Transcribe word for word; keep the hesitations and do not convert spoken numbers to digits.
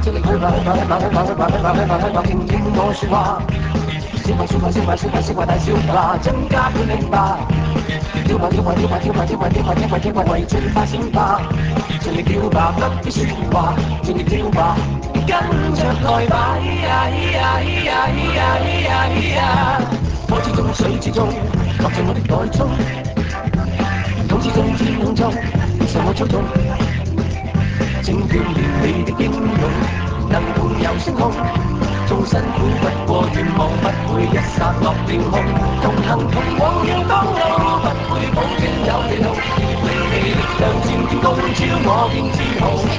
去吧去吧去吧去吧去吧去吧去吧去吧，聽聽我說話。笑吧笑吧笑吧笑吧笑吧大笑吧，增加本領吧。跳吧跳吧跳吧跳吧跳吧跳吧跳吧跳吧，為進發閃吧。盡力跳吧，不必説話，盡力跳吧，跟着來吧。咿呀咿呀咿呀咿呀咿呀咿呀，火之中水之中，落在我的袋中。土之中天空中，受我操縱。請鍛鍊你的英勇，能同遊星空。縱辛苦不過願望不會一剎落了空。同行同往遠方路，不會保證有地圖。令你力量漸漸高超，我便自豪。